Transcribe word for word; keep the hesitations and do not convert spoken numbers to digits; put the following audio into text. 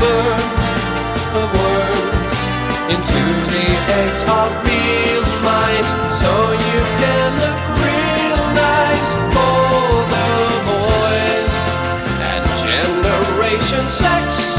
transfer of words into the eggs of real mice, so you can look real nice for the boys. That generation sex